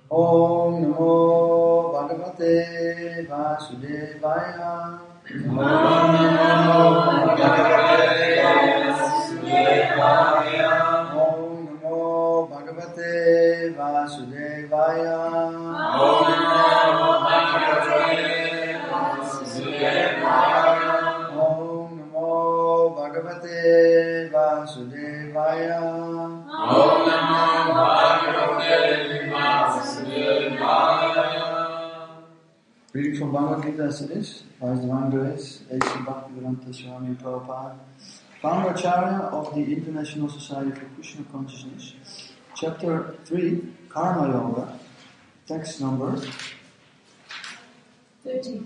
Om Namo Bhagavate Vasudevaya. Om Namo Bhagavate Vasudevaya. Om Namo Bhagavate Vasudevaya. Om Namo Bhagavate Vasudevaya. Om Namo Bhagavate Vasudevaya. Om Namo Bhagavate Vasudevaya. Reading from Bhagavad Gita as it is, by His Divine Grace, A.C. Bhaktivedanta Swami Prabhupada, Founder Acharya of the International Society for Krishna Consciousness, Chapter 3, Karma Yoga, text number 30.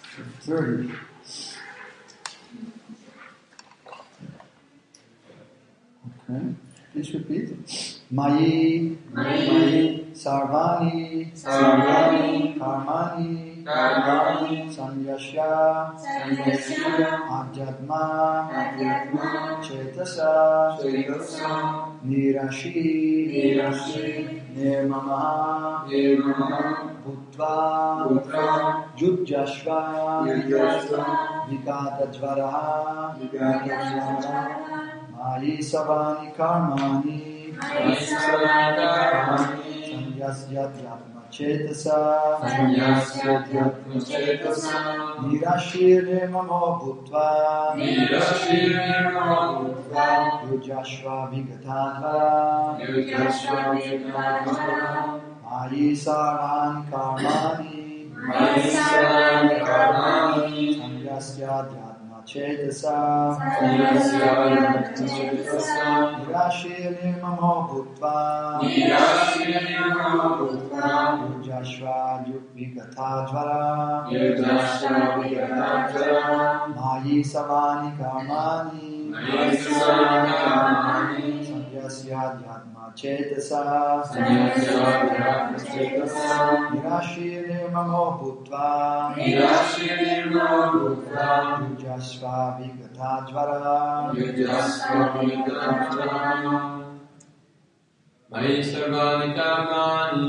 Okay, please repeat. Mayi, Sarvani, Karmani, Sanyasya, Adhyatma, Chetasa, Nirashi, Nirmama, Bhutva, Yudjashva, Vikatadvara, Mayi Savani Karmani, Sanyasyadhyatma Chetasa, Nirashir Nirmamo Bhutva, Yujashva Vigatadvara, Mayi Savani Karmani, Sanyasyadhyatma Chetasa, Nirashir Nirmamo Bhutva, Yujashva Vigatadvara, Mayi Savani Karmani, Sanyasyadhyatma Chetasa, Nirashir Nirmamo Bhutva, Yujashva Vigatadvara, Mayi Sarvani Karmani,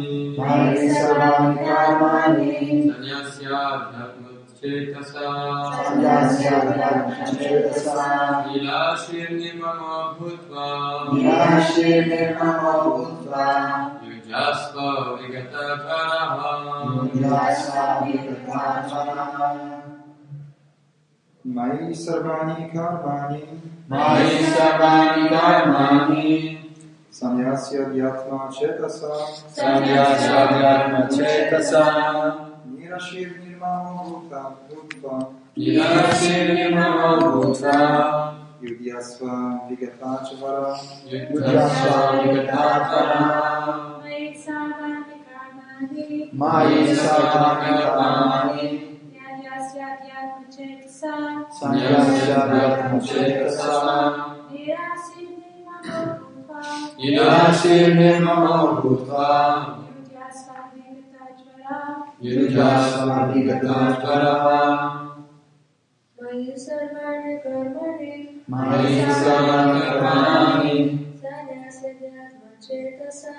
Sanyasyadhyatma Chetasa, Nirashir Nirmamo Bhutva, Yujashva Vigatadvara. Mayi Sarvani Karmani, Sanyasyadhyatma Chetasa, Nirashir Nirmamo Bhutva, Yudhyasva Vigatadvara, Mayi Savani Karmani, Sanyasyadhyatma Chetasa, Nirashir Nirmamo Bhutva, Yujashva Vigatadvara, Mayi Sarvani Karmani, Sanyasyadhyatma Chetasa,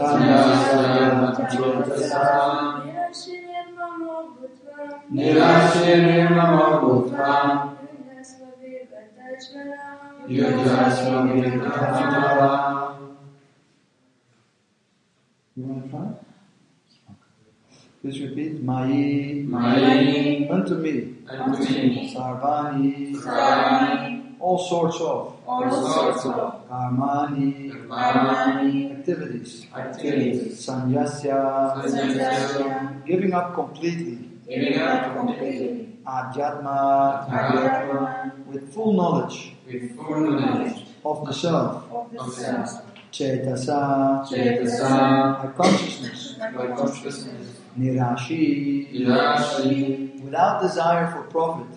Nirashir Nirmamo Bhutva, Yujashva Vigatadvara. You want to try? Please repeat. Mayi, unto me, Sarvani, all sorts of Karmani, activities, Sanyasya, giving up completely, Adhyatma, with full knowledge of the self, Chetasa, by consciousness, Nirashi, without desire for profit,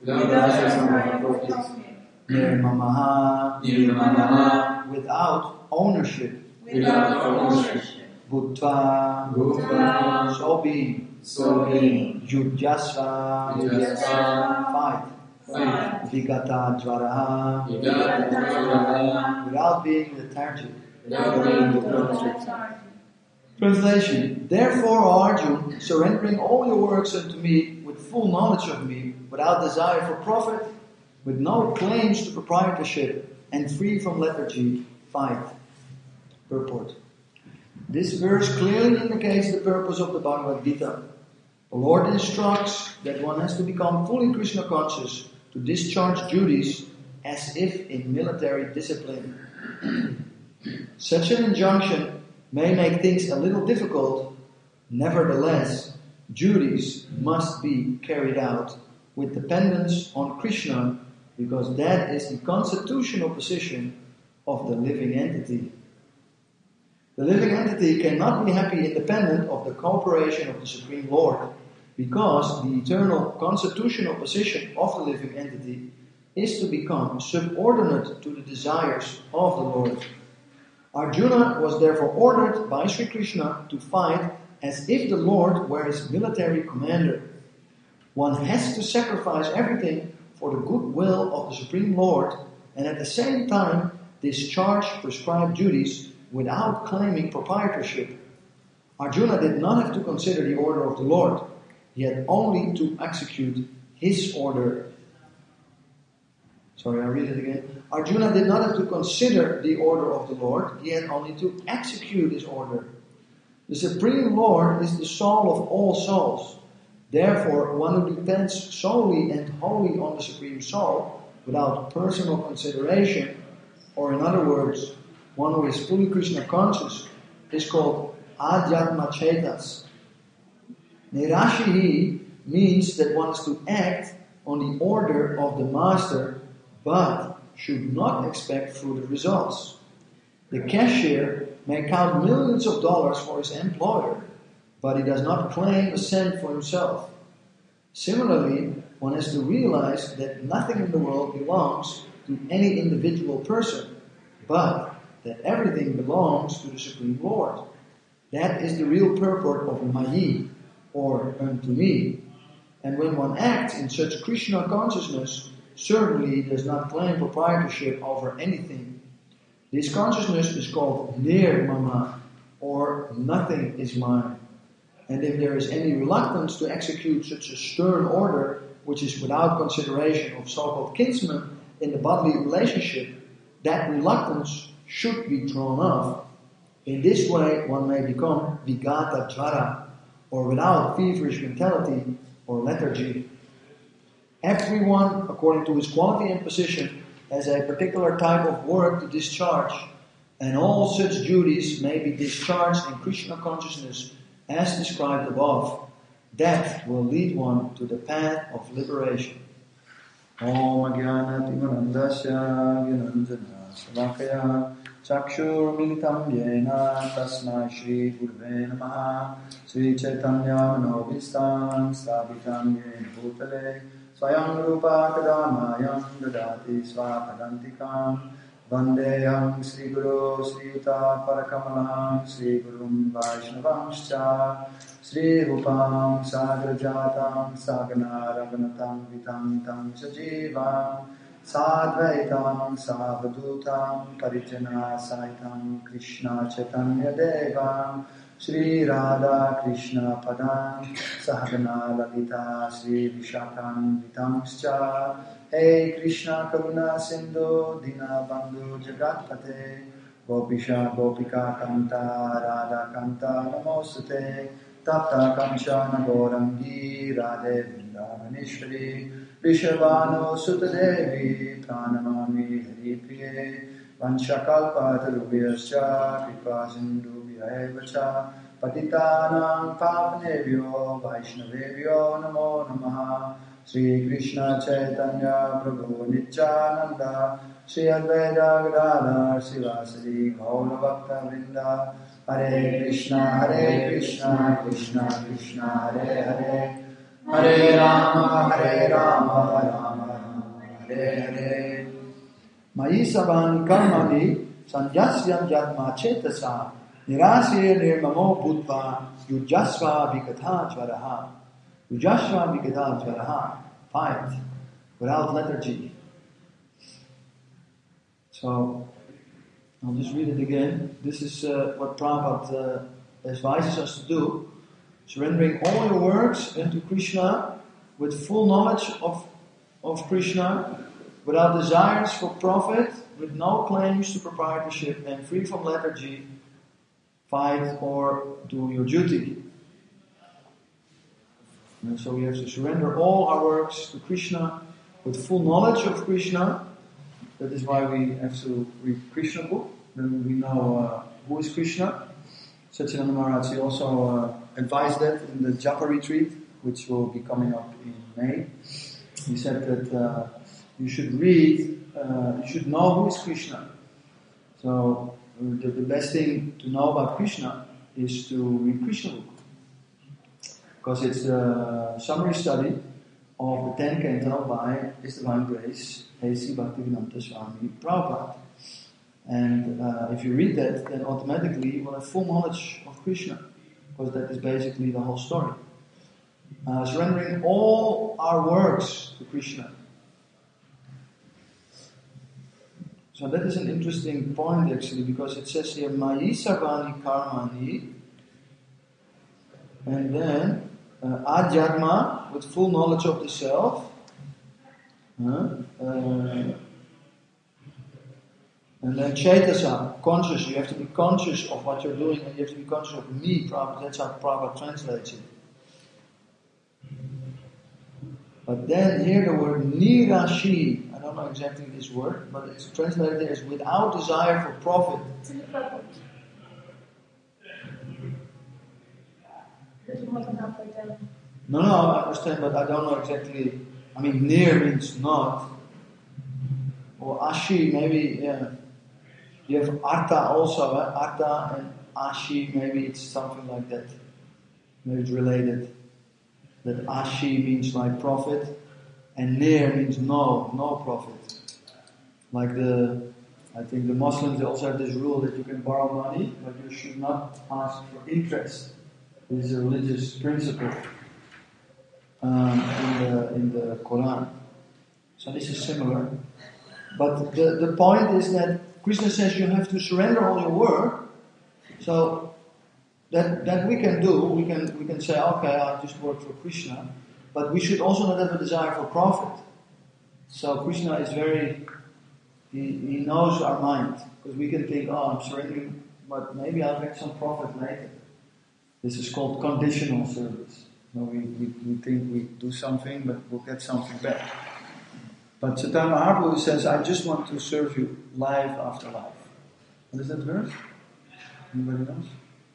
Nirmamaha, without ownership, Bhutva, so being, Yudhyasva, fight, Vigatadvara, without being lethargic, Translation. Therefore, O Arjuna, surrendering all your works unto me with full knowledge of me, without desire for profit, with no claims to proprietorship, and free from lethargy, fight. Purport. This verse clearly indicates the purpose of the Bhagavad Gita. The Lord instructs that one has to become fully Krishna conscious to discharge duties as if in military discipline. Such an injunction may make things a little difficult. Nevertheless, duties must be carried out with dependence on Krishna, because that is the constitutional position of the living entity. The living entity cannot be happy independent of the cooperation of the Supreme Lord, because the eternal constitutional position of the living entity is to become subordinate to the desires of the Lord. Arjuna was therefore ordered by Sri Krishna to fight as if the Lord were his military commander. One has to sacrifice everything for the good will of the Supreme Lord, and at the same time discharge prescribed duties without claiming proprietorship. Arjuna did not have to consider the order of the Lord. He had only to execute his order. Sorry, I'll read it again. Arjuna did not have to consider the order of the Lord. He had only to execute his order. The Supreme Lord is the soul of all souls. Therefore, one who depends solely and wholly on the Supreme Soul, without personal consideration, or in other words, one who is fully Krishna conscious, is called Adhyatma Chetas. Nirashihi means that one is to act on the order of the master, but should not expect further results. The cashier may count millions of dollars for his employer, but he does not claim a cent for himself. Similarly, one has to realize that nothing in the world belongs to any individual person, but that everything belongs to the Supreme Lord. That is the real purport of Mayi, or unto me. And when one acts in such Krishna consciousness, certainly he does not claim proprietorship over anything. This consciousness is called Nirmama, or nothing is mine. And if there is any reluctance to execute such a stern order, which is without consideration of so-called kinsmen in the bodily relationship, that reluctance should be thrown off. In this way, one may become Vigata Jara, or without feverish mentality or lethargy. Everyone, according to his quality and position, has a particular type of work to discharge, and all such duties may be discharged in Krishna consciousness as described above. That will lead one to the path of liberation. Om Jnana Timanandasya Gyananjana Salakaya Chakshur Militam Yena Tasmai Shri Gurve Namaha Sri Chaitanya Manovistam Sthapitam Yena Bhutale Swayam Rupa Kadamayam Dadati Swapadantikam Vandeyam Sri Guru Sri Yuta Parakamalam Sri Gurum Vaishnavamscha Sri Rupam Sagrajatam Sagana Raghunatam Vitantam Sajivam Sadvaitam Savadutam Parijana Saitam Krishna Chaitanya Devam Sri Radha Krishna Padam Sahagana Lalita Sri Vishakam Vitamscha Hey Krishna Karuna Sindhu Dina Bandhu Jagatpate Gopisha Gopika Kanta Radha Kanta Namostate Tapta Kamshana Gorangi Radhe Vrindavaneshwari Vishavano Sutadevi Pranamami Hari Priye Vanchakalpa Tarubhyascha Kripa Sindhubhya Evacha Patitanam Pavanebhyo Vaishnavebhyo Namo Namaha Sri Krishna Chaitanya Prabhu Nityananda Sri Advaita Gadadhar Sivasari Gaura Bhakta Vrinda Hare Krishna Krishna Krishna Hare Hare Hare Rama Rama Rama Hare Hare Mayi Sabani Karmani Sanjasyam Jatma Chetasa Nirasya Nirmamo Bhutva Yujasva Vikatha Jvaraha Yujasva Vikatha Jvaraha. Fight without lethargy. So I'll just read it again. This is what Prabhupada advises us to do, surrendering all your works unto Krishna with full knowledge of Krishna, without desires for profit, with no claims to proprietorship, and free from lethargy, fight or do your duty. And so we have to surrender all our works to Krishna with full knowledge of Krishna. That is why we have to read Krishna book. Then we know who is Krishna. Satyananda Maharaj also advised that in the Japa retreat, which will be coming up in May. He said that you should read, you should know who is Krishna. So the best thing to know about Krishna is to read Krishna book. Because it's a summary study of the 10 canto by His Divine Grace, A.C. Bhaktivedanta Swami Prabhupada. And if you read that, then automatically you will have full knowledge of Krishna. Because that is basically the whole story. Surrendering all our works to Krishna. So that is an interesting point actually, because it says here, Mayi Sarvani Karmani, and then Adhyatma, with full knowledge of the self, and then Chaitasa, conscious. You have to be conscious of what you're doing, and you have to be conscious of me. That's how Prabhupada translates it. But then here the word Nirashi, I don't know exactly this word, but it's translated as without desire for profit. No, I understand, but I don't know exactly. I mean, near means not. Or Ashi, maybe, yeah. You have Artha also, Artha and Ashi, maybe it's something like that. Maybe it's related. That Ashi means like profit, and near means no profit. Like I think the Muslims also have this rule that you can borrow money, but you should not ask for interest. This is a religious principle in the Quran. So this is similar. But the point is that Krishna says you have to surrender all your work. So that we can do. We can say, okay, I just work for Krishna. But we should also not have a desire for profit. So Krishna is he knows our mind. Because we can think, I'm surrendering, but maybe I'll get some profit later. This is called conditional service. We think we do something, but we'll get something back. But Chaitanya Mahaprabhu says, I just want to serve you life after life. What is that verse? Anybody knows?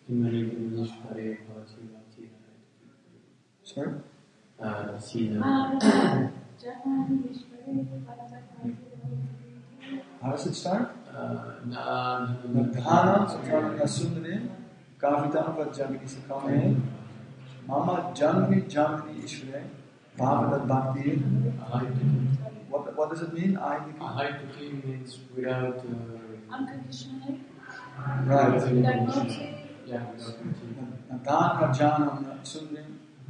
Sorry? How does it start? Nadhana Satyananda Sundari Kavitam Vajjamini Sakame Mama Janmani Ishvare Bhavadat Bhakti. What does it mean? Ahaytuki means without Unconditionally. Right. Without motive. Yeah, without motive. Nadhana Janam Sundari.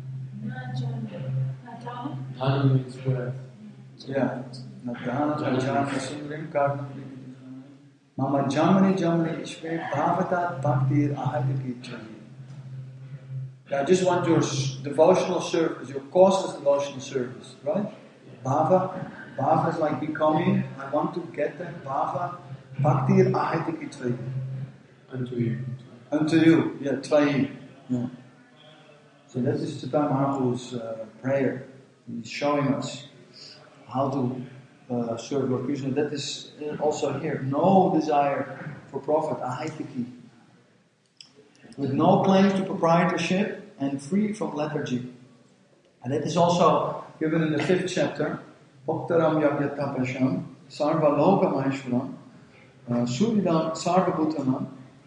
Nadhana. Dhana means wealth. Yeah. Nadhana Janam Sundari Kavitam Mama Janmani Ishvare Bhavadat Bhakti Ahaytuki Chani. I just want your devotional service, your causeless devotional service, right? Bhava is like becoming. I want to get that Bhava. Bhakti ahaytiki tvai. Unto you. Yeah, tvai. Yeah. So that is Chaitanya Mahaprabhu's prayer. He's showing us how to serve Lord Krishna. That is also here. No desire for profit. Ahaytiki. With no claims to proprietorship and free from lethargy. And that is also given in the 5th chapter. Bhaktaram Yagyatapasham Sarva Loka Maheshwaram Suridam Sarva Bhutanam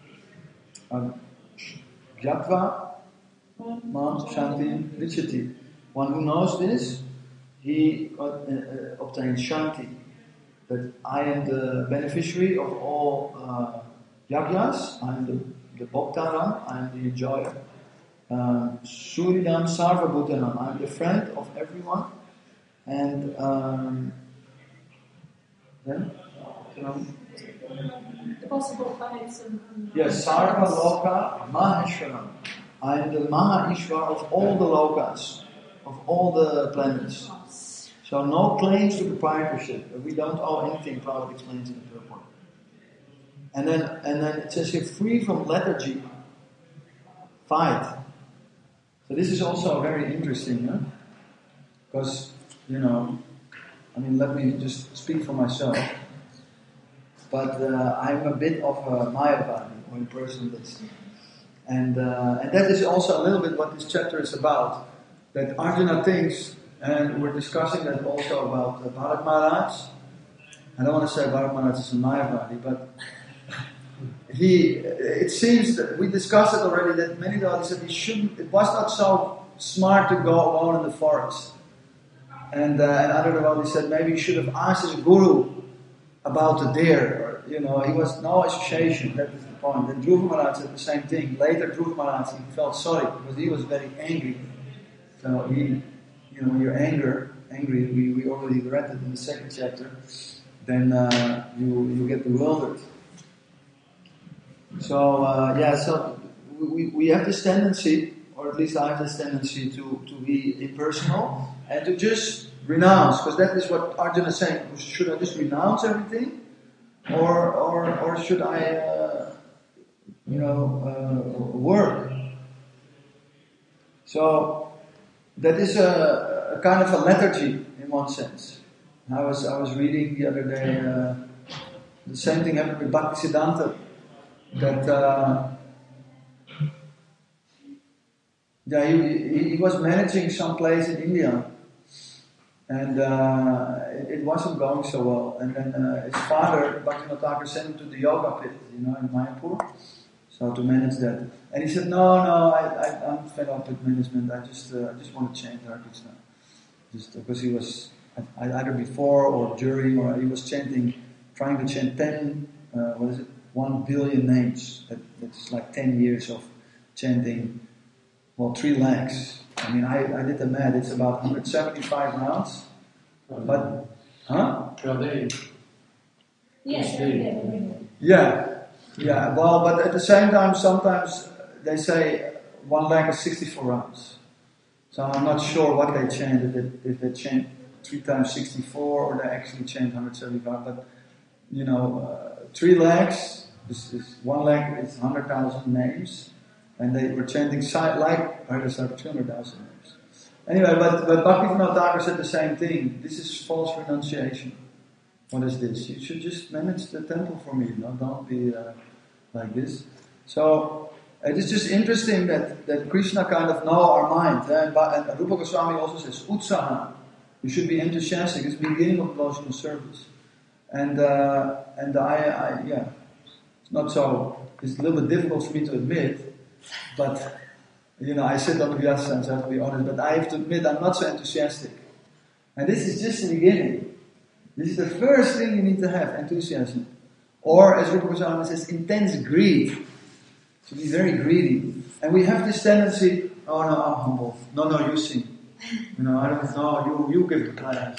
Gyatva Mam Shanti Richati. One who knows this, he obtains Shanti. That I am the beneficiary of all yagyas, I am the Bhaktaram, I am the enjoyer. Suridam Sarva Bhutanam, I am the friend of everyone. And then the possible planets and Yes, Sarva Loka Maheshwaram. I am the Maha Ishvara of all the lokas, of all the planets. So no claims to proprietorship. We don't owe anything, Prabhupada explains in the purport. And then it says here, free from lethargy, fight. So this is also very interesting, huh? Because, let me just speak for myself. But I'm a bit of a Mayavadi, or a person that's... And that is also a little bit what this chapter is about. That Arjuna thinks, and we're discussing that also about Bharat Maharaj. I don't want to say Bharat Maharaj is a Mayavadi, but it seems that we discussed it already, that many devotees said it was not so smart to go alone in the forest. And other devotees said maybe he should have asked his guru about the deer. He was no association, that is the point. And Dhruva Maharaj said the same thing. Later Dhruva Maharaj, he felt sorry because he was very angry. So when you're angry, we already read it in the second chapter, then you get bewildered. So we have this tendency, or at least I have this tendency to be impersonal and to just renounce, because that is what Arjuna is saying. Should I just renounce everything, or should I, work? So that is a kind of a lethargy in one sense. I was reading the other day, the same thing happened with Bhaktisiddhanta, that he was managing some place in India, and it wasn't going so well. And then his father, Bhaktivinoda Thakur, sent him to the yoga pit, in Mayapur, so to manage that. And he said, no, I'm fed up with management. I just want to chant Hare Krishna. Just because he was either before or during, or he was trying to chant 1 billion names. That's like 10 years of chanting. 3 lakhs. I did the math. It's about 175 rounds. But, Per day. Yes, Yeah. Well, but at the same time, sometimes they say 1 lakh is 64 rounds. So I'm not sure what they chant. If they chant 3 times 64, or they actually chant 175. But 3 lakhs is 1 lakh is 100,000 names. And they were chanting like others have 200,000 names. Anyway, but Bhaktivinoda Thakur said the same thing. This is false renunciation. What is this? You should just manage the temple for me. Don't be like this. So it is just interesting that Krishna kind of know our mind. And Rupa Goswami also says utsaha. You should be enthusiastic. It's the beginning of devotional service. And it's not so. It's a little bit difficult for me to admit. But, I sit on the Vyasa, so I have to be honest, but I have to admit I'm not so enthusiastic. And this is just the beginning. This is the first thing you need to have, enthusiasm. Or, as Rupa Goswami says, intense greed. To be very greedy. And we have this tendency, oh no, I'm humble. No, you sing. I don't know, you give the class,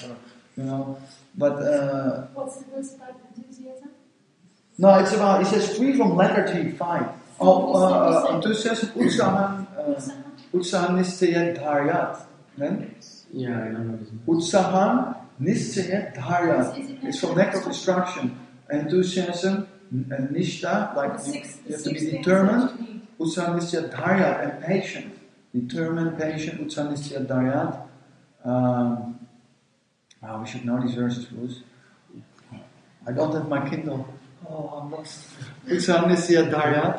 but... what's the first part, enthusiasm? No, it's about, he says, free from lethargy, fight. Enthusiasm, utsahan nischayat dharyat. Then? Yeah, I know. Utsahan nischayat dharyat. It's from lack of instruction. Enthusiasm and nishta, like you have to be determined. Utsahan nischayat dharyat, and patient. Determined, patient, utsahan nischayat dharyat. We should know these verses, Bruce. I don't have my Kindle. Oh, I'm lost. Utsahan nischayat dharyat.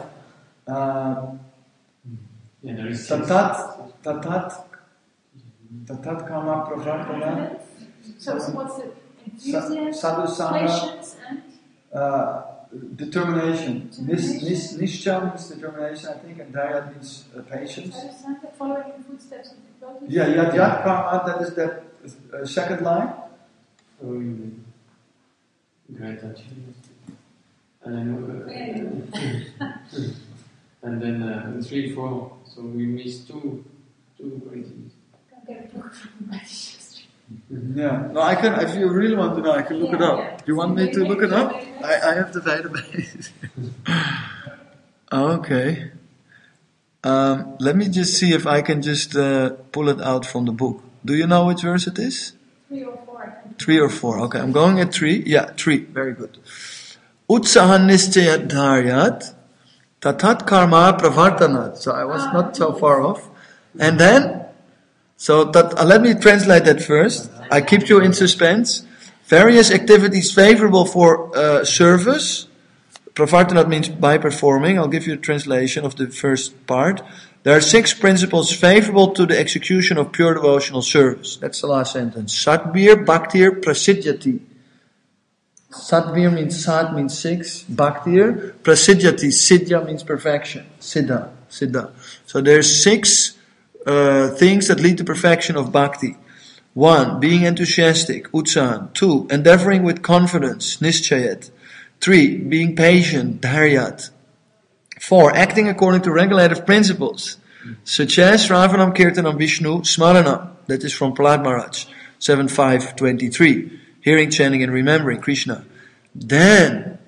There is Tatat kama pravartana. So what's the enthusiasm, Sadhusanga, patience, and determination. Nishcham is determination, I think, and Dhyat means patience. sadhusanga, following the footsteps of the devotees? Yeah, Yat karma, that is that second line. Gratitude. And then 3, 4. So we missed two great things. Can't get a book from British history. Yeah. No, I can. If you really want to know, I can look it up. Yeah. Do you want me to look it up? I have the database. Okay. Let me just see if I can just pull it out from the book. Do you know which verse it is? 3 or 4, I think. 3 or 4. Okay, I'm going at 3. Yeah, 3. Very good. Utsahan nischayat dharyat tatat karma pravartanat. So I was not so far off. And then, let me translate that first. I keep you in suspense. Various activities favorable for service. Pravartanat means by performing. I'll give you a translation of the first part. There are 6 principles favorable to the execution of pure devotional service. That's the last sentence. Satvir, Bhaktir, Prasiddhyati. Satvir means 6. Bhaktir, Prasiddhyati. Siddhya means perfection. Siddha. So there's 6 things that lead to perfection of bhakti. 1. Being enthusiastic. Utsahan. 2. Endeavoring with confidence. Nischayat. 3. Being patient. Dharyat. 4. Acting according to regulative principles, such as Shravanam, Kirtanam, Vishnu, Smaranam. That is from Prahlad Maharaj, 7.5.23. Hearing, chanting, and remembering Krishna. Then,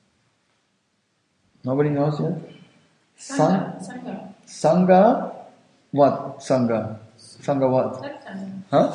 nobody knows yet? Sangha. Sangha. What? Sangha. Sangha what? Satsanga. Huh?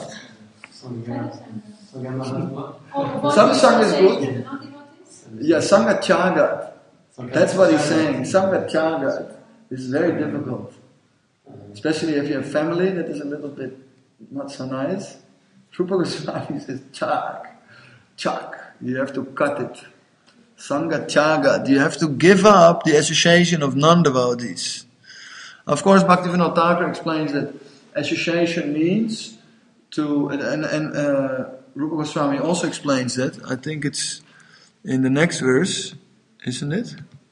Satsanga is good. Yeah, Sangha Tyagat. That's what he's saying. Sangha Tyagat is very difficult. Especially if you have family that is a little bit not so nice. Rupa Goswami says chak. You have to cut it. Sangha Tyagat. You have to give up the association of non-devotees. Of course, Bhaktivinoda Thakur explains that association means to, and Rupa Goswami also explains that. I think it's in the next verse. Isn't it?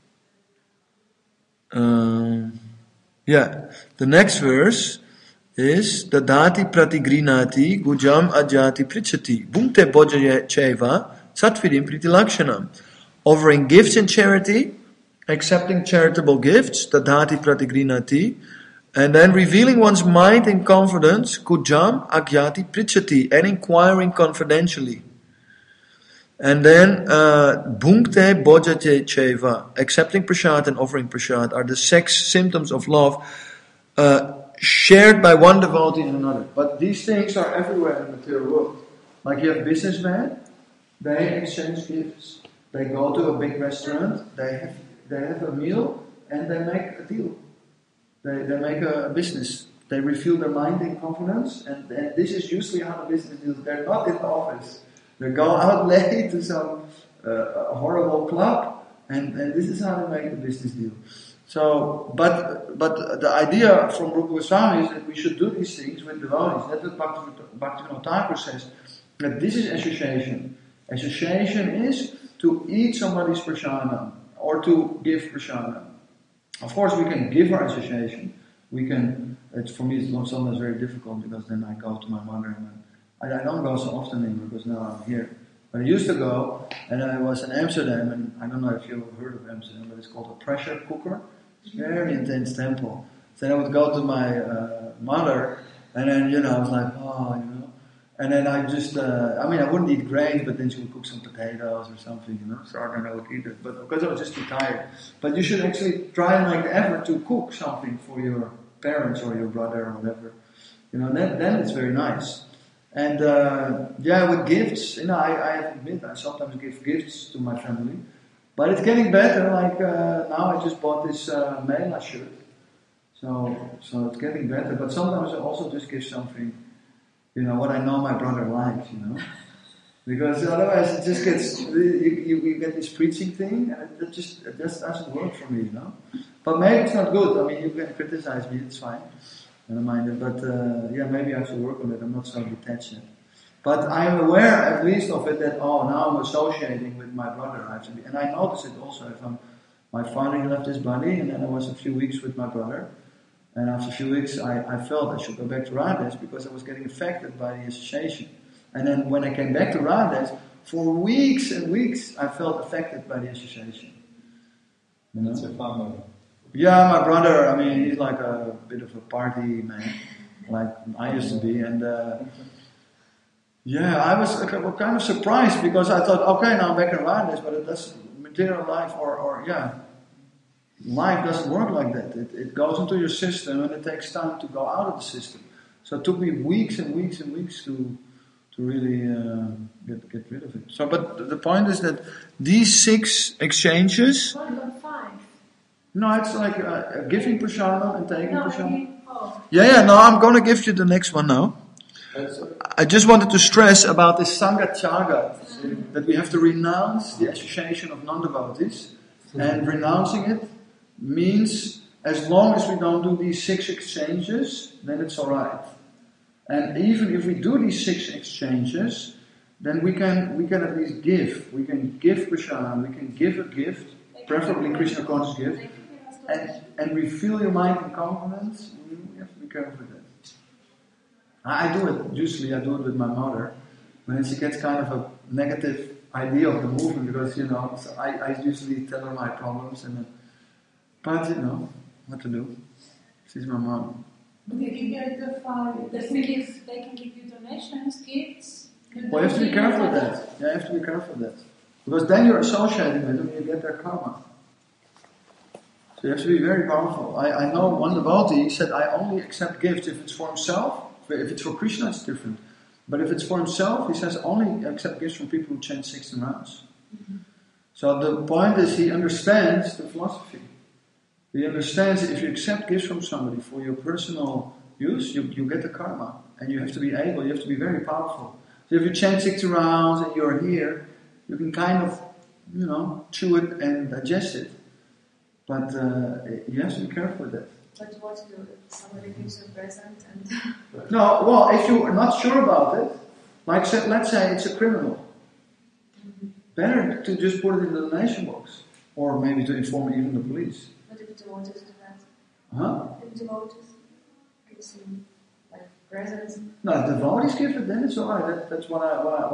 The next verse is Dadati pratigrinati gujam ajati prichati bhunte bojaya cheva satvirim pritilakshanam. Offering gifts in charity, accepting charitable gifts, Dadati pratigrinati, and then revealing one's mind in confidence, gujam ajati prichati, and inquiring confidentially. And then, bhunkte bojate cheva, accepting prasad and offering prasad are the 6 symptoms of love, shared by one devotee and another. But these things are everywhere in the material world. Like you have businessmen, they exchange gifts. They go to a big restaurant, they have a meal, and they make a deal. They make a business. They reveal their mind in confidence, and this is usually how the business deals. They're not in the office. They go out late to some horrible club, and this is how they make the business deal. So, but the idea from Rupa Goswami is that we should do these things with devotees. That's what Bhaktivinoda Thakur says, that this is association. Association is to eat somebody's prasadam, or to give prasadam. Of course, we can give our association. We can. For me, it's sometimes very difficult because then I go to my mother and I don't go so often anymore because now I'm here. But I used to go, and I was in Amsterdam, and I don't know if you've heard of Amsterdam, but it's called a pressure cooker. It's a very intense temple. So then I would go to my mother, and then, I was like, and then I just, I wouldn't eat grains, but then she would cook some potatoes or something, so then I would eat it, but because I was just too tired. But you should actually try and make the effort to cook something for your parents or your brother or whatever. Then it's very nice. And with gifts, I have to admit, I sometimes give gifts to my family, but it's getting better. Like now, I just bought this Mela shirt, so it's getting better. But sometimes I also just give something, what I know my brother likes, because otherwise it just gets you get this preaching thing, and it just doesn't work for me, But maybe it's not good. You can criticize me; it's fine. I don't mind it, but maybe I have to work on it. I'm not so detached yet. But I am aware, at least, of it that now I'm associating with my brother. I have to be, and I notice it also. My father, he left his body, and then I was a few weeks with my brother. And after a few weeks, I felt I should go back to Radhes because I was getting affected by the association. And then when I came back to Radhes, for weeks and weeks, I felt affected by the association. That's your father. Yeah, my brother, he's like a bit of a party man, like I used to be, and Yeah, I was kind of surprised because I thought, okay, now I'm back in this, but it doesn't, material life life doesn't work like that. It goes into your system and it takes time to go out of the system. So it took me weeks and weeks and weeks to really get rid of it. So, but the point is that these 6 exchanges. What about 5? No, it's like giving prasadam and taking No, prasadam. oh. Yeah. No, I'm going to give you the next one now. I just wanted to stress about this Sangha Tyaga, that we have to renounce the association of non-devotees, and renouncing it means as long as we don't do these 6 exchanges, then it's alright. And even if we do these 6 exchanges, then we can at least give. We can give prasadam, we can give a gift, preferably Krishna conscious gift, and refill your mind in confidence. We have to be careful with that. I do it, usually I do it with my mother, when she gets kind of a negative idea of the movement, because, so I usually tell her my problems, but what to do. She's my mom. But if you get the 5, they can give you donations, gifts. Well, you have to be careful with that. Yeah, you have to be careful with that. Because then you're associating with them, you get their karma. So you have to be very powerful. I know one devotee said, I only accept gifts if it's for himself. If it's for Krishna, it's different. But if it's for himself, he says, only accept gifts from people who chant 16 rounds. Mm-hmm. So the point is, he understands the philosophy. He understands that if you accept gifts from somebody for your personal use, you get the karma. And you have to be very powerful. So if you chant 60 rounds and you're here, you can kind of, chew it and digest it. But you have to be careful with that. But what to do if somebody gives you a present and... No, well, if you're not sure about it, let's say it's a criminal. Mm-hmm. Better to just put it in the donation box. Or maybe to inform even the police. But if devotees do that? Huh? If devotees give some presents? No, if devotees give it, then it's alright. That's why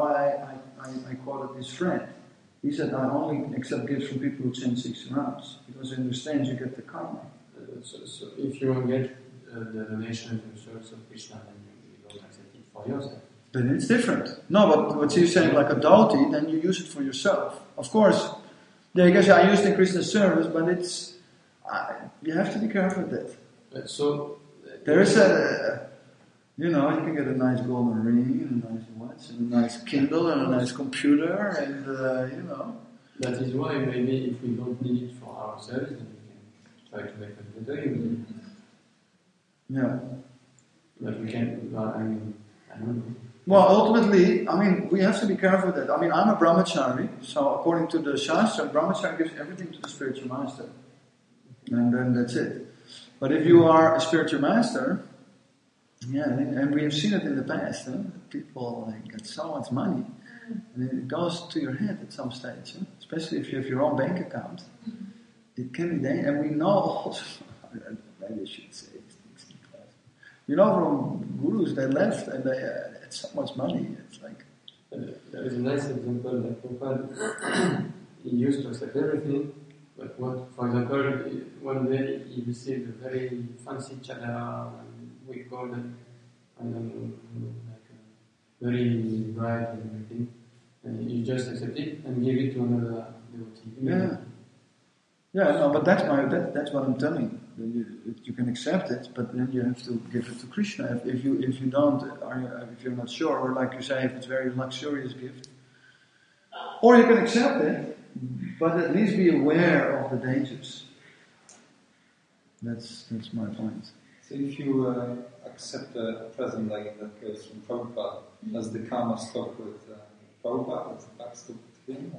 I quoted this friend. He said, I only accept gifts from people who chant 6 rounds. Because he understands you get the karma. So if you get the donation to service of Krishna, then you don't accept it for yourself. Then it's different. No, but what she's saying, like a devotee, then you use it for yourself. Of course, you can say, I use it in Krishna's service, but it's you have to be careful with that. There is you can get a nice golden ring, and a nice watch, and a nice Kindle, and a nice computer, and That is why maybe if we don't need it for ourselves, then try to make it better. Yeah. But we can, I don't know. Well, ultimately, we have to be careful with that. I'm a brahmachari, so according to the Shastra, brahmachari gives everything to the spiritual master. And then that's it. But if you are a spiritual master, and we have seen it in the past, people get so much money, and it goes to your head at some stage, especially if you have your own bank account. It can be dangerous, and we know also, maybe I should say things in class. From gurus, they left and they had so much money. It's like... There is a nice example that Prabhupada, he used to accept everything, but for example, one day he received a very fancy chadar with gold and very bright and everything, and he just accepted it and gave it to another devotee. Yeah, but that's what I'm telling you. You can accept it, but then you have to give it to Krishna. If you don't, if you're not sure, or like you say, if it's a very luxurious gift, or you can accept it, but at least be aware of the dangers. That's my point. So if you accept a present like in that case from Prabhupada, does the karma stop with Prabhupada? Does the back stop with him?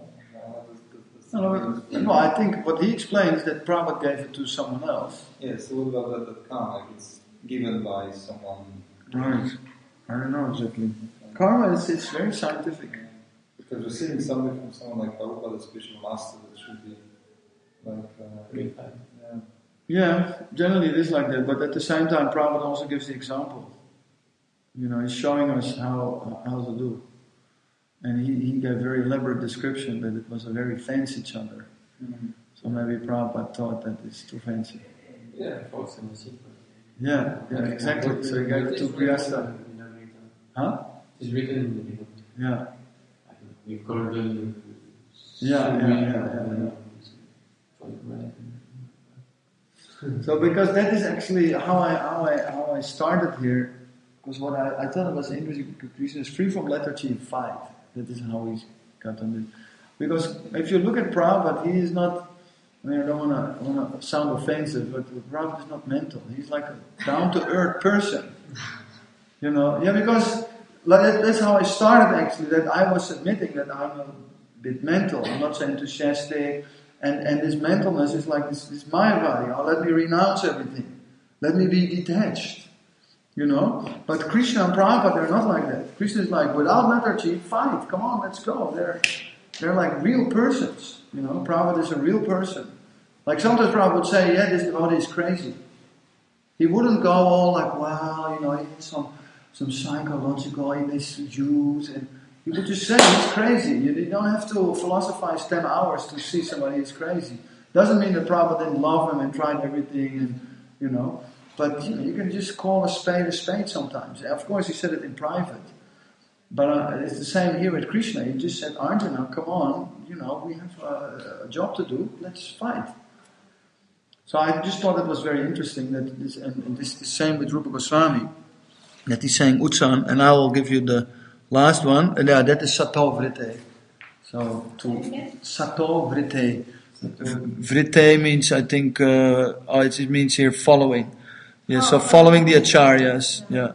No, I think what he explains is that Prabhupada gave it to someone else. Yes, so what about that karma? If it's given by someone... Right. I don't know exactly. Karma it's very scientific. Because receiving something from someone like Prabhupada, a spiritual master, that should be like... Yeah, generally it is like that, but at the same time Prabhupada also gives the example. He's showing us how to do. And he gave a very elaborate description that it was a very fancy chadar. Mm-hmm. So maybe Prabhupada thought that it's too fancy. Yeah, false in the secret. Yeah, exactly. So he gave it to Grihastha. Huh? It's written in the beginning. Yeah. With golden. Yeah. So because that is actually how I started here, because what I thought it was interesting, Krishna is free from lethargy 5. That is how we got on it. Because if you look at Prabhupada, he is not, I mean, I don't want to sound offensive, but Prabhupada is not mental. He's like a down-to-earth person. You know? Yeah, because that's how I started actually, that I was admitting that I'm a bit mental. I'm not so enthusiastic. And this mentalness is like this Maya body. Oh, let me renounce everything. Let me be detached. You know? But Krishna and Prabhupada, they're not like that. Krishna is like, without lethargy, fight. Come on, let's go. They're like real persons. You know? Prabhupada is a real person. Like sometimes Prabhupada would say, yeah, this devotee is crazy. He wouldn't go all like, wow, you know, he had some psychological issues, and you would just say he's crazy. You don't have to philosophize 10 hours to see somebody is crazy. Doesn't mean that Prabhupada didn't love him and tried everything, and you know. But you can just call a spade sometimes. Of course, he said it in private. But it's the same here with Krishna. He just said, Arjuna, come on, you know, we have a job to do. Let's fight. So I just thought it was very interesting that this, and this is the same with Rupa Goswami, that he's saying Utsan, and I will give you the last one, and yeah, that is Sato Vritte. So, Sato Vritte. Vritte means, I think, it means here following. Yeah, so following the acharyas. Yeah.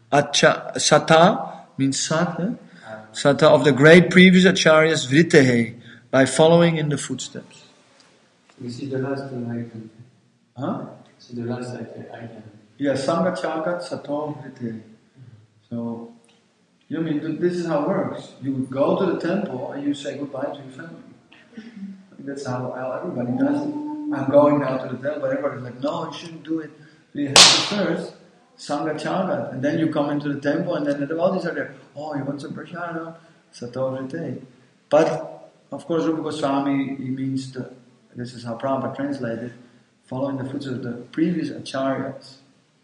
Sata means sat. Sata of the great previous acharyas, Vrittehe, by following in the footsteps. We see the last item. Huh? See the last item. Yeah, Sangha Chagat Sato Vritte. So, you mean this is how it works. You would go to the temple and you say goodbye to your family. That's how everybody does it. I'm going now to the temple, but everybody's like, no, you shouldn't do it. You have to first Sangha Chagat, and then you come into the temple, and then the devotees are there. Oh, you want some prasada? Sato Vritte. But, of course, Rupa Goswami, he means, this is how Prabhupada translated, following the footsteps of the previous acharyas.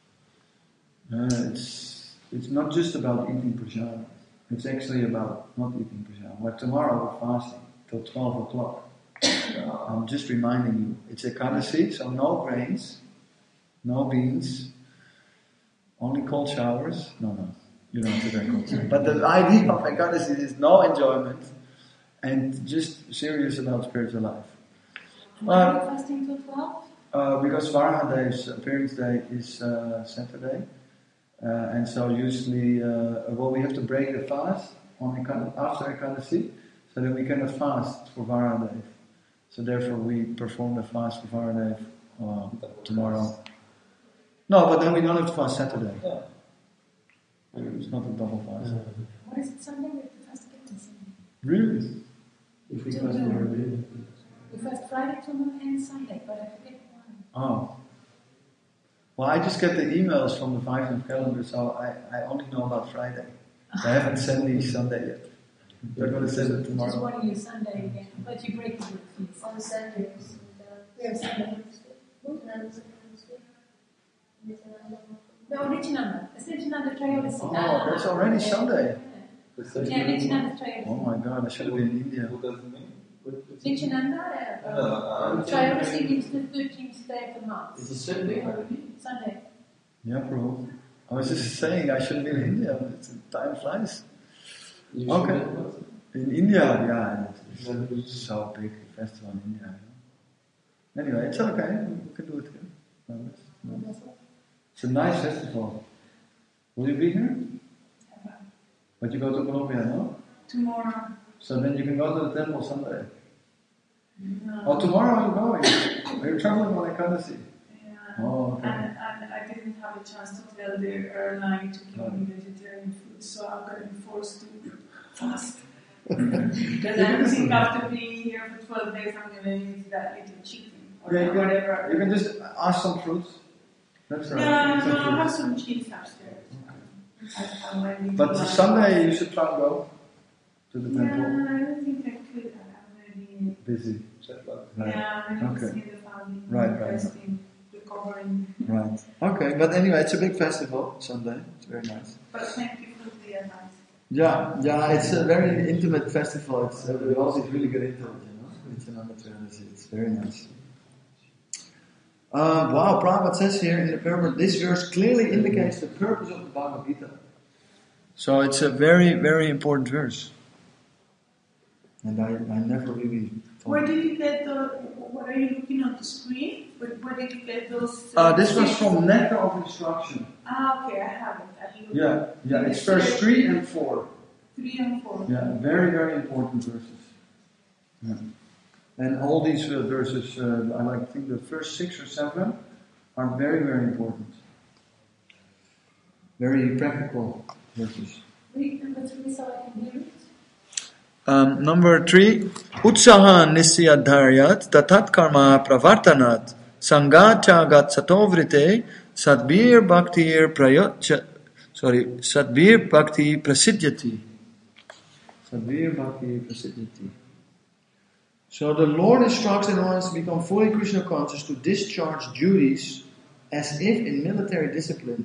It's not just about eating prasada. It's actually about not eating prasada. Like tomorrow we're fasting till 12 o'clock. I'm just reminding you, it's Ekadasi, so no grains, no beans, only cold showers. No, you don't have to drink cold showers. But the idea of Ekadasi is no enjoyment and just serious about spiritual life. Why are you fasting till 12? Because Varahadev's appearance day is Saturday. And so usually, we have to break the fast after Ekadasi, so that we cannot fast for Varahadev. So therefore we perform the fast for Varahadev tomorrow. No, but then we don't have to fast Saturday. Yeah. It's not a double fast. What is it Sunday? We have to fast again Sunday. Really? If we fast for a day. We fast Friday, tomorrow, and Sunday, but I forget one. Oh. Well, I just get the emails from the Vaishnav calendar, so I only know about Friday. I haven't sent me Sunday yet. They're going to send it tomorrow. Just want to use Sunday again, but you break it with feast. On Sundays. We have Sunday. No, Nityananda. It's Nityananda Trayodasi. Oh, that's already Sunday. Yeah, Nityananda Trayodasi. Oh my God, I should have been in India. What does it mean? Nityananda Trayodasi means the 13th day of the month. Is it Sunday already? Sunday. Yeah, bro. I was just saying I should have been in India. Time flies. You Okay. should know. In India, yeah, it's so big festival in India. You know? Anyway, it's okay. We can do it here. No. It's a nice festival. Will you be here? But you go to Colombia, no? Tomorrow. So then you can go to the temple Sunday. No. Oh, tomorrow you're going. You're traveling on Ekadasi. Yeah. Oh, okay. And I didn't have a chance to tell the airline to give me vegetarian food, so I'm going to be forced to fast. Because I don't think after being here for 12 days I'm going to eat that little chicken or whatever. You can just ask some fruits. That's right. No, I have some cheese upstairs. I might need But to buy Sunday you should try and go to the Yeah, temple. I don't think I could. I'm going to be... Busy. Right. Yeah, I'm going to Okay. see the family. Right. Resting, recovering. Right. Okay, but anyway, it's a big festival, Sunday. It's very nice. But thank you for the advice. Yeah, it's a very intimate festival. It's also it's really good into it, It's very nice. Wow, Prabhupada says here in the Prabhupada, this verse clearly indicates the purpose of the Bhagavad Gita. So it's a very, very important verse. And I never really thought. Where did you get what are you looking on the screen? Where did you get those? This was from Nectar of Instruction. Okay, I have it. Yeah, it's verse 3 and 4. 3 and 4. Yeah, very, very important verses. Yeah. And all these verses, I think the first 6 or 7 are very, very important. Very practical verses. Read number 3 so I can hear it. Number 3, Utsaha nisyadharyat tatat karma pravartanat sangacha gatsatovrite sadbir bhaktir sadbir bhakti prasiddhyati. Sadbir bhakti prasiddhyati. So the Lord instructs in order to become fully Krishna conscious to discharge duties as if in military discipline.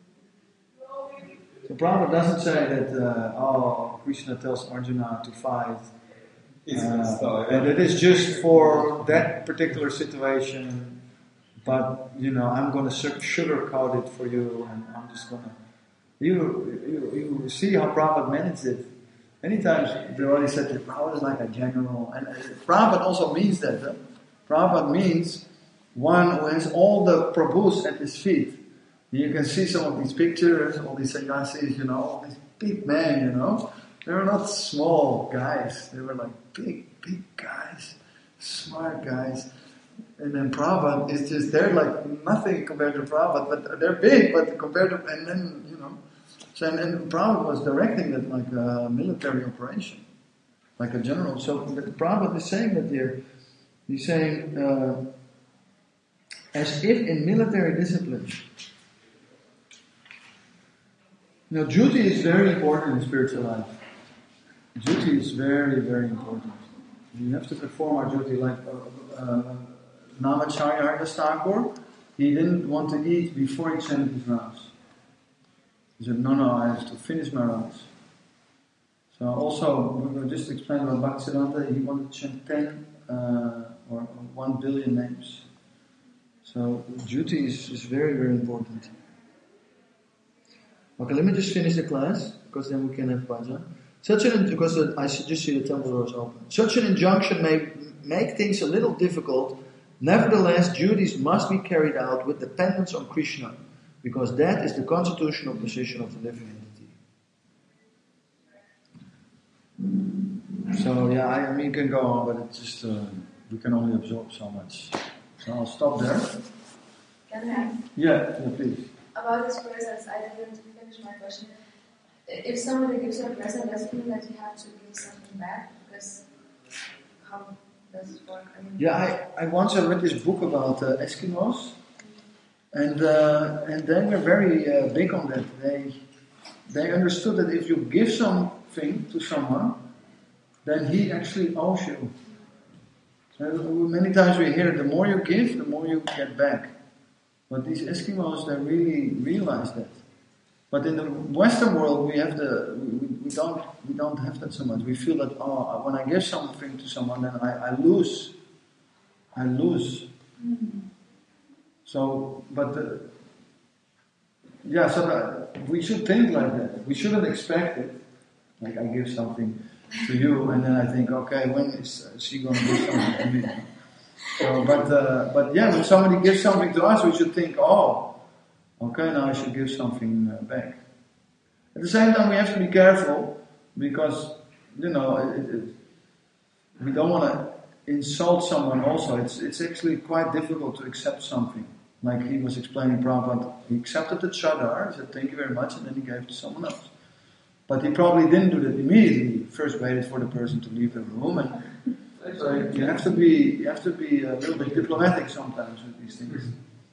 So Prabhupada doesn't say that, Krishna tells Arjuna to fight. And it is just for that particular situation, but, I'm going to sugarcoat it for you, and I'm just going to... You see how Prabhupada managed it. Many times, Devotee said that Prabhupada is like a general, and Prabhupada also means that. Prabhupada means one who has all the Prabhus at his feet. You can see some of these pictures, all these sannyasis, all these big men, They were not small guys. They were like big guys, smart guys. And then Prabhupada is just, they're like nothing compared to Prabhupada, but they're big, but compared to, and then, So, and Prabhupada was directing that like a military operation, like a general. So Prabhupada is saying that here, he's saying, as if in military discipline. Now, duty is very important in spiritual life. Duty is very, very important. We have to perform our duty. Like Namacharya Haridas Thakur, he didn't want to eat before he chanted his rounds. He said, no, I have to finish my rounds. So also, we will just explain about Bhaktisiddhanta. He wanted to chant 10 or 1 billion names. So duty is very, very important. Okay, let me just finish the class, because then we can have bhajan. Because I just see the temple doors open. Such an injunction may make things a little difficult. Nevertheless, duties must be carried out with dependence on Krishna, because that is the constitutional position of the living entity. So, I mean, you can go on, but it's just, we can only absorb so much. So I'll stop there. Can I? Yeah, please. About this presence, I didn't finish my question. If somebody gives you a present, does it mean that you have to give something back? Because how does it work? I once read this book about Eskimos, and they were very big on that. They understood that if you give something to someone, then he actually owes you. So many times we hear, the more you give, the more you get back. But these Eskimos, they really realize that. But in the Western world, we don't have that so much. We feel that when I give something to someone, then I lose. Mm-hmm. So, but we should think like that. We shouldn't expect it. Like I give something to you, and then I think, okay, when is she going to give something to me? So, but when somebody gives something to us, we should think, okay, now I should give something back. At the same time, we have to be careful, because, we don't want to insult someone also. It's actually quite difficult to accept something. Like he was explaining, Prabhupada, he accepted the chadar, he said, thank you very much, and then he gave it to someone else. But he probably didn't do that immediately. He first waited for the person to leave the room, and so you have to be a little bit diplomatic sometimes with these things.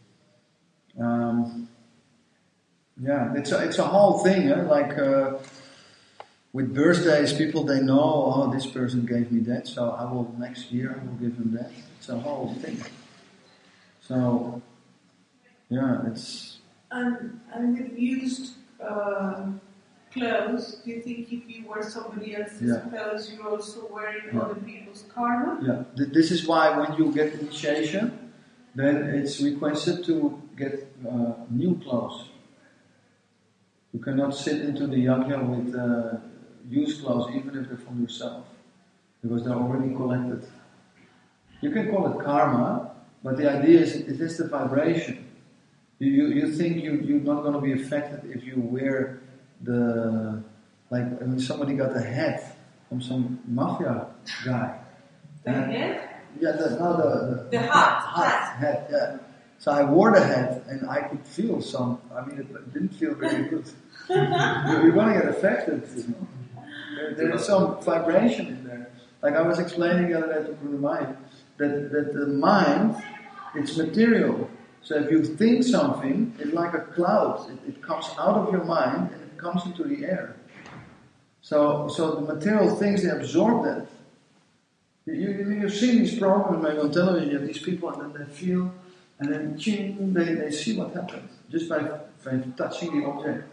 It's a whole thing. Like with birthdays, people they know, this person gave me that, so next year I will give him that. It's a whole thing. So it's. And with used clothes, spells? Do you think if you wear somebody else's Yeah. spells, you're also wearing Yeah. other people's karma? Yeah, this is why when you get initiation, then it's requested to get new clothes. You cannot sit into the yajna with used clothes, even if they're from yourself, because they're already collected. You can call it karma, but the idea is it is the vibration. You think you're not going to be affected if you wear somebody got a hat from some mafia guy. The head? Yeah, The hat. Hat, yeah. So I wore the hat and I could feel it didn't feel very good. You're going to get affected, you know. There is some vibration in there. Like I was explaining the other day to Guru Mai, that the mind, it's material. So if you think something, it's like a cloud. It comes out of your mind and it comes into the air. So the material things, they absorb that. You've seen these programs maybe on television, you have these people and then they feel, and then ching, they see what happens, just by touching the object.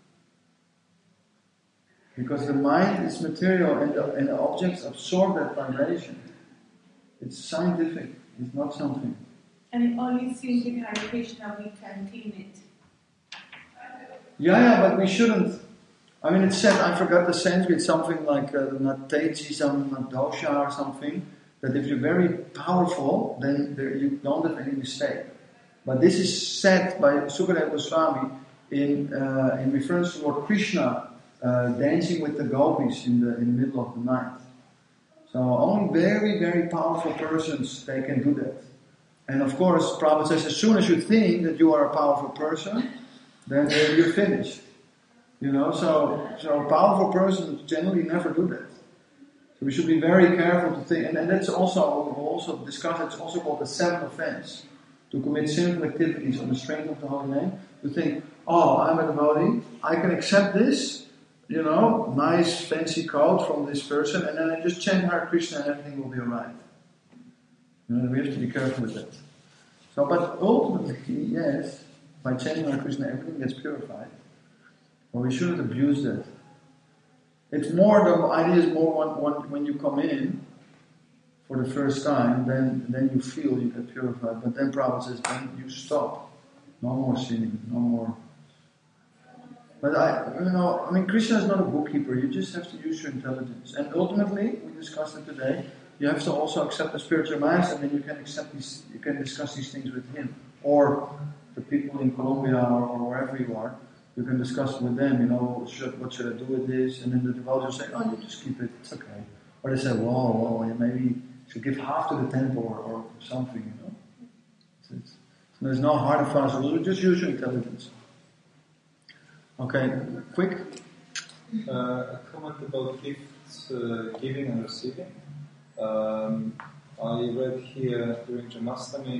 Because the mind is material and the objects absorb that vibration. It's scientific, it's not something. And it only seems in Hare Krishna we can clean it. Yeah, but we shouldn't. I mean, it's said, I forgot the Sanskrit, something like Natechi, some dosha or something, that if you're very powerful, then you don't have any mistake. But this is said by Sukadeva Goswami in reference to Lord Krishna dancing with the gopis in the middle of the night. So only very, very powerful persons, they can do that. And of course, Prabhupada says, as soon as you think that you are a powerful person, then you're finished. You know, so powerful persons generally never do that. So we should be very careful to think, and that's also, we'll also discuss, it's also called the seventh offense, to commit sinful activities on the strength of the holy name, to think, oh, I'm a devotee, I can accept this, you know, nice fancy coat from this person, and then I just chant Hare Krishna and everything will be alright. You know, we have to be careful with that. So, but ultimately, yes, by chanting Hare Krishna, everything gets purified. Well, we shouldn't abuse that. It's more, the idea is more when you come in for the first time, then you feel you get purified. But then Prabhupada says, then you stop. No more sinning, no more. But Krishna is not a bookkeeper. You just have to use your intelligence. And ultimately, we discussed it today, you have to also accept the spiritual master, and then you can discuss these things with him. Or the people in Colombia or wherever you are. You can discuss with them, you know, what should I do with this? And then the devotees will say, oh, you just keep it, it's okay. Or they say, well, maybe you should give half to the temple or something, you know. There's no hard and fast rule, just use your intelligence. Okay, quick. A comment about gifts, giving and receiving. I read here during Janmashtami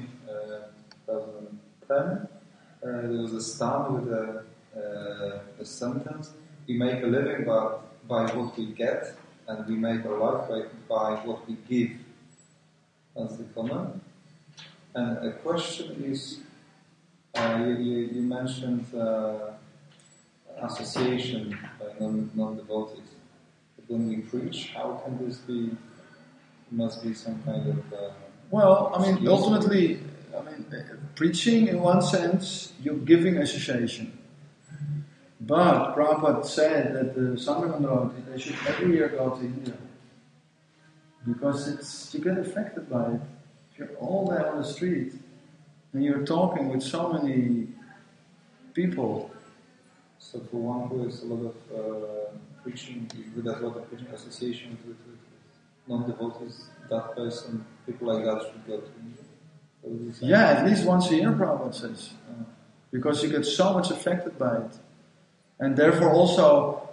2010, there was a stanza with a sentence: we make a living by what we get, and we make our life by what we give. That's the comment. And a question is, you mentioned association by non-devotees. But when we preach, how can this be? It must be some kind of... ultimately, preaching in one sense, you're giving association. But Prabhupada said that the Sangha they should every year go to India. Because you get affected by it. If you're all there on the street, and you're talking with so many people. So for one who has a lot of preaching, who does a lot of preaching association with non-devotees, that person, people like that should go to India. Yeah, at least once a year, Prabhupada says. Because you get so much affected by it. And therefore also,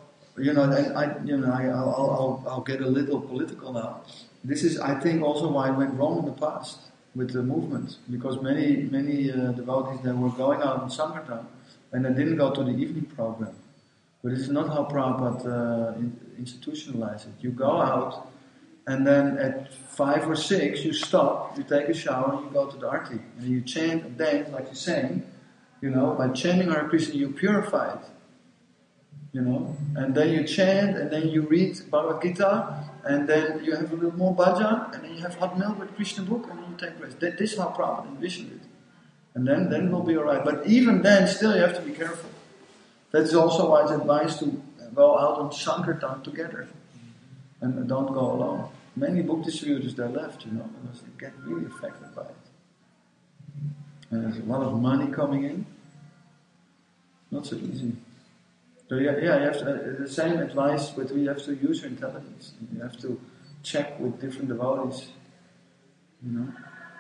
I'll get a little political now. This is, I think, also why it went wrong in the past with the movement. Because many devotees, they were going out on Sankirtan and they didn't go to the evening program. But it's not how Prabhupada institutionalized it. You go out and then at 5 or 6 you stop, you take a shower and you go to the arti. And you chant and dance like you're saying. By chanting Hare Krishna you purify it. you know, and then you chant, and then you read Bhagavad Gita, and then you have a little more bhajan, and then you have hot milk with Krishna book, and then you take rest. This is how Prabhupada envisioned it. And then it will be alright. But even then, still you have to be careful. That's also why it's advised to go out on Sankirtan together. And don't go alone. Many book distributors, they're left, you know, because they get really affected by it. And there's a lot of money coming in. Not so easy. So you have to, the same advice, but you have to use your intelligence. You have to check with different devotees, you know.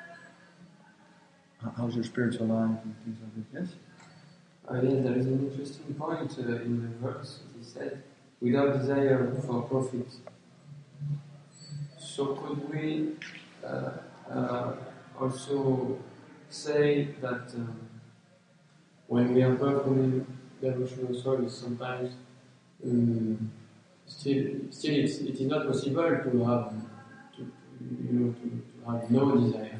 How's your spiritual life and things like that, yes? Yes, there is an interesting point in the verse. He said, without desire for profit. So could we also say that when we are performing devotional service, sometimes still it is not possible to have no desire.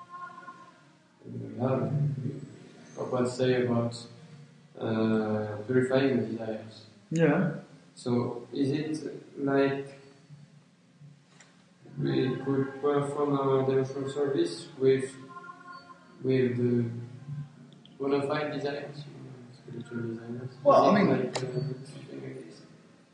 We have what say about purifying the desires. Yeah. So is it like we could perform our devotional service with the bona fide desires, spiritual desires? Well, is I mean, like, something like this?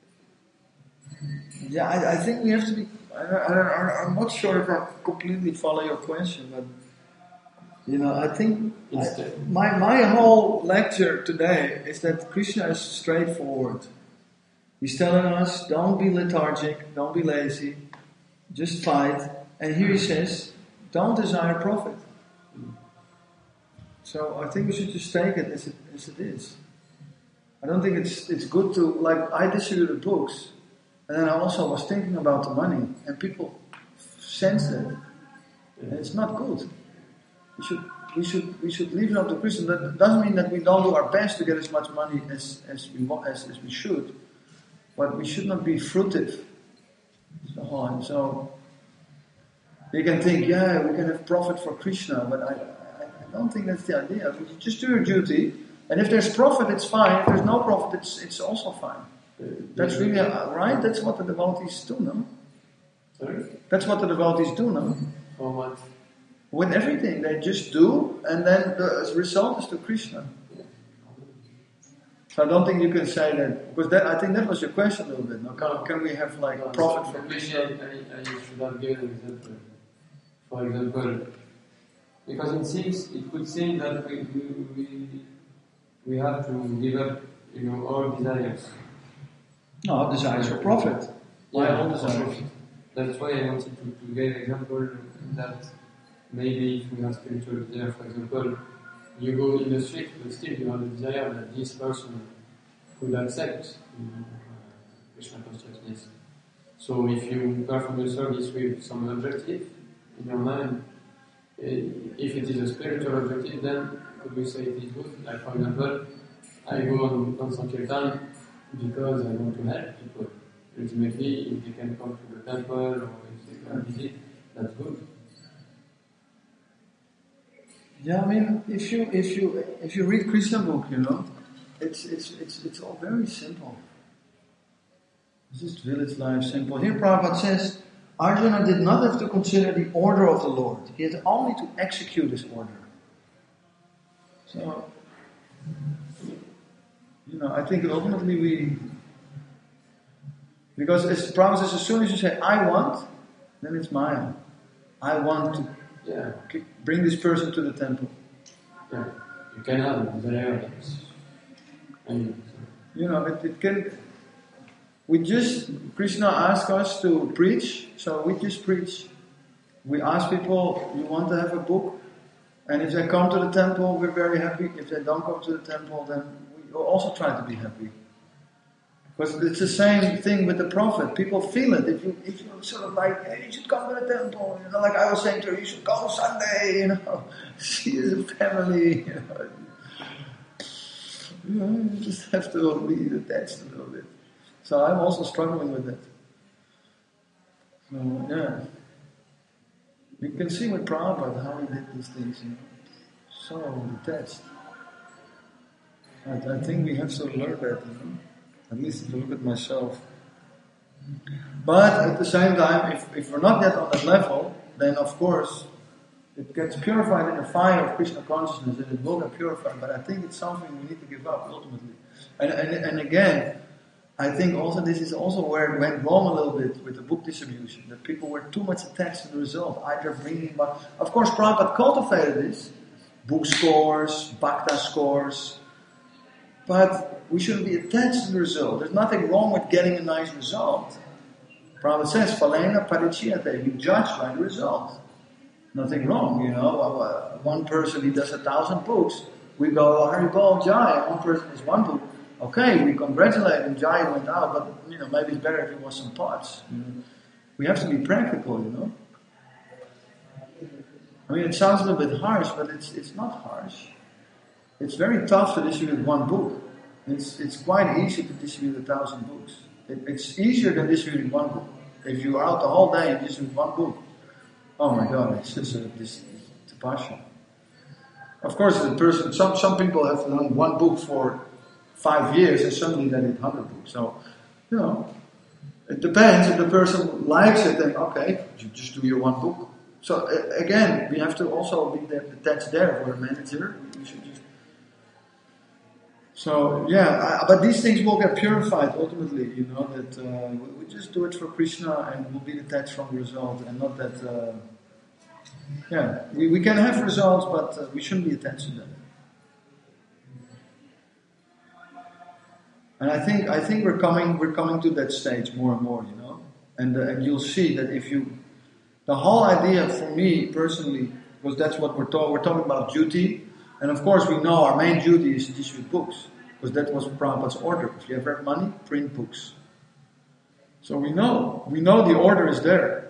Yeah, I think we have to be. I'm not sure if I completely follow your question, but you know, I think my whole lecture today is that Krishna is straightforward. He's telling us, don't be lethargic, don't be lazy, just fight. And here he says, don't desire profit. So I think we should just take it as it is. I don't think it's good to, like, I distributed books, and then I also was thinking about the money, and people sensed it. And it's not good. We should leave it up to Krishna. That doesn't mean that we don't do our best to get as much money as we should, but we should not be fruitive. So you can think, yeah, we can have profit for Krishna, but I don't think that's the idea. You just do your duty, and if there's profit, it's fine. If there's no profit, it's also fine. That's really right. That's what the devotees do, no? Sorry? That's what the devotees do, no? For what? With everything, they just do, and then the result is to Krishna. So I don't think you can say that, because I think that was your question a little bit. No? Can we have like profit for Krishna? I should have given an example. For example, because it could seem that we have to give up, all desires. No, desires for profit. Yeah, all desires. That's why I wanted to give an example that maybe if we have spiritual desire, for example, you go in the street, but still you have a desire that this person could accept Krishna consciousness. So if you perform a service with some objective in your mind, if it is a spiritual objective, then could we say it is good? Like, for example, I go on Sankirtan because I want to help people. Ultimately, if they can come to the temple or if they can visit, that's good. Yeah, I mean, if you read Krishna book, it's all very simple. It's just village life, simple. Here Prabhupada says, Arjuna did not have to consider the order of the Lord. He had only to execute his order. So, I think ultimately because as Prabhupada says, as soon as you say, I want, then it's Maya. I want to bring this person to the temple. Yeah, you can have desire. It can. Krishna asked us to preach, so we just preach. We ask people, you want to have a book? And if they come to the temple, we're very happy. If they don't come to the temple, then we also try to be happy. Because it's the same thing with the prophet. People feel it. If you sort of like, hey, you should come to the temple. Like I was saying to her, you should go Sunday, see the family, You just have to be attached a little bit. So I'm also struggling with that. So, yeah. You can see with Prabhupada how he did these things, So detached. I think we have to learn that, At least if I look at myself. But at the same time, if we're not yet on that level, then of course it gets purified in the fire of Krishna consciousness, and it will get purified. But I think it's something we need to give up ultimately. And again, I think also this is also where it went wrong a little bit with the book distribution, that people were too much attached to the result, either bringing, but of course Prabhupada cultivated this, book scores, bhakta scores, but we shouldn't be attached to the result. There's nothing wrong with getting a nice result. Prabhupada says, Phalena Parichiyate, you judge by the result. Nothing wrong, you know. One person, he does 1,000 books. We go, Haribol Jai, one person has one book. Okay, we congratulate him, Jai went out, but you know, maybe it's better if it was some parts. You know. We have to be practical, you know. I mean, it sounds a little bit harsh, but it's not harsh. It's very tough to distribute one book. It's quite easy to distribute 1,000 books. It's easier than distributing one book. If you're out the whole day and distribute one book, oh my God, it's just this tapasya. Of course, the person, some people have done one book for 5 years and suddenly they did 100 books. So, you know, it depends. If the person likes it, then okay, you just do your one book. So again, we have to also be attached there for a manager. You should just. So yeah, but these things will get purified ultimately. You know that we just do it for Krishna and we'll be detached from the result, and not that. Yeah, we can have results, but we shouldn't be attached to them. And I think we're coming to that stage more and more, you know. And you'll see that the whole idea for me personally, because that's what we're talking about duty, and of course we know our main duty is to distribute books, because that was Prabhupada's order. If you have money, print books. So we know the order is there.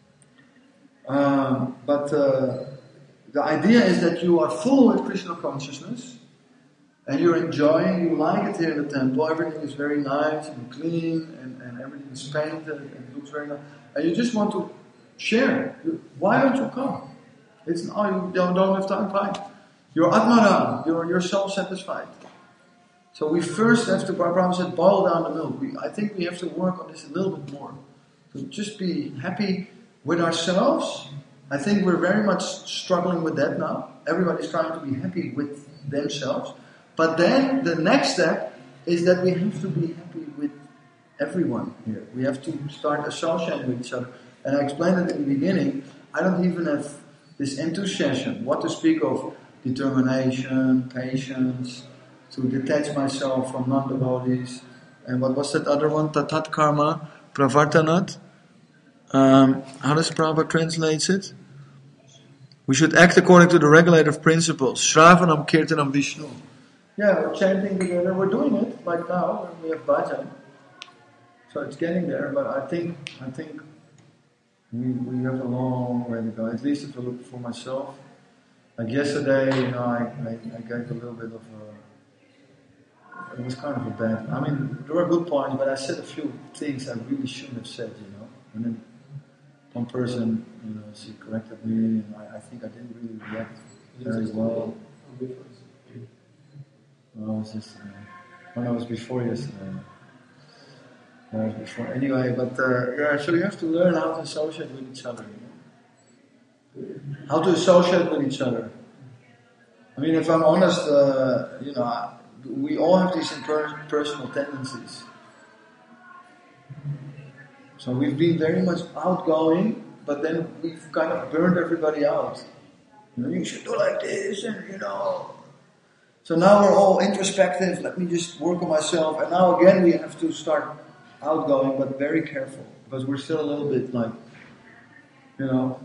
But the idea is that you are full with Krishna consciousness, and you're enjoying, you like it here in the temple, everything is very nice and clean, and everything is painted, and it looks very nice, and you just want to share. Why don't you come? It's, you don't have time, fine. You're Atmaram, you're self-satisfied. So we first have to, Prabhupada said, boil down the milk. I think we have to work on this a little bit more. To just be happy with ourselves. I think we're very much struggling with that now. Everybody's trying to be happy with themselves. But then the next step is that we have to be happy with everyone here. We have to start associating with each other. And I explained it in the beginning. I don't even have this enthusiasm. What to speak of determination, patience, to detach myself from non-devotees. And what was that other one? Tatat karma pravartanat. How does Prabhupada translate it? We should act according to the regulative principles. Shravanam Kirtanam Vishnu. Yeah, we're chanting together. We're doing it like now when we have bhajan. So it's getting there, but I think we have a long way to go. At least if I look for myself. Like yesterday, you know, I gave a little bit of it was kind of a bad. I mean, there were good points, but I said a few things I really shouldn't have said, you know. And then one person, you know, she corrected me, and I think I didn't really react very well. No, it was yesterday. Oh, no, it was before yesterday. No, it was before. Anyway, but so you have to learn how to associate with each other. You know? How to associate with each other. I mean, if I'm honest, you know, we all have these personal tendencies. So we've been very much outgoing, but then we've kind of burned everybody out. You know, you should do like this, and you know. So now we're all introspective. Let me just work on myself. And now again, we have to start outgoing, but very careful, because we're still a little bit like, you know.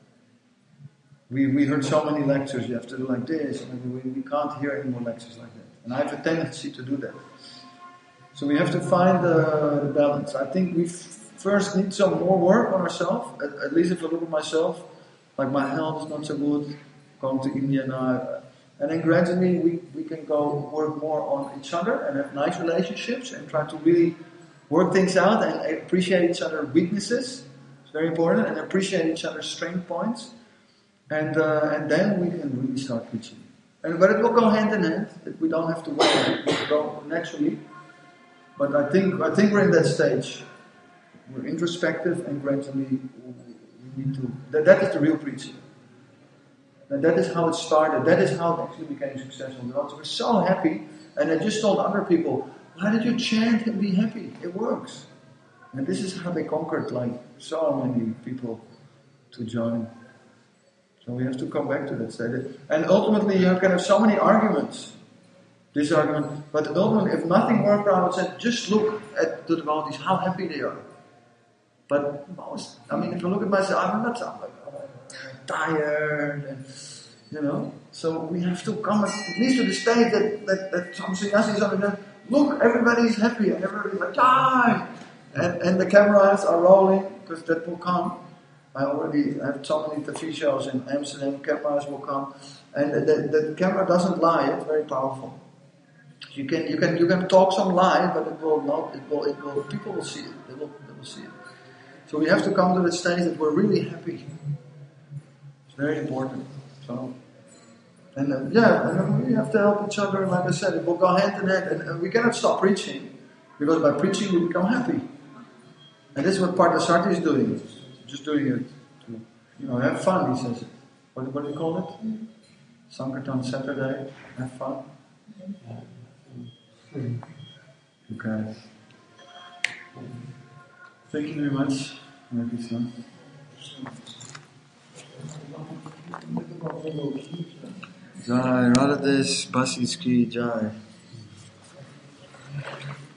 We heard so many lectures. You have to do like this, and we can't hear any more lectures like that. And I have a tendency to do that. So we have to find the balance. I think we first need some more work on ourselves. At least if I look at myself, like my health is not so good, going to India now. And then gradually we can go work more on each other and have nice relationships and try to really work things out and appreciate each other's weaknesses. It's very important. And appreciate each other's strength points. And then we can really start preaching. But it will go hand in hand. We don't have to wait. It will go naturally. But I think we're in that stage. We're introspective and gradually we need to. That is the real preaching. And that is how it started. That is how it actually became successful. The others were so happy, and I just told other people, "Why did you chant and be happy? It works." And this is how they conquered like so many people to join. So we have to come back to that state. And ultimately, you can have so many arguments. This argument, but ultimately, if nothing worked, I would say, just look at the devotees, how happy they are. But most, if you look at myself, I'm tired, and, So we have to come at least to the state that some sannyasis are look, everybody's happy, and everybody's like, Jai! And the cameras are rolling, because that will come. I already have so many TV shows in Amsterdam, cameras will come. And the camera doesn't lie, it's very powerful. You can talk some lie, but it will not. People will see it. They will see it. So we have to come to the stage that we're really happy. It's very important. So, and we have to help each other. Like I said, it will go hand in hand, and we cannot stop preaching, because by preaching we become happy. And this is what Parthasarthi is doing. Just doing it to, have fun. He says, what do you call it? Sankirtan Saturday. Have fun. Okay. Thank you very much. Hare Krishna. Jai Radhadesh Basis Ki Jai.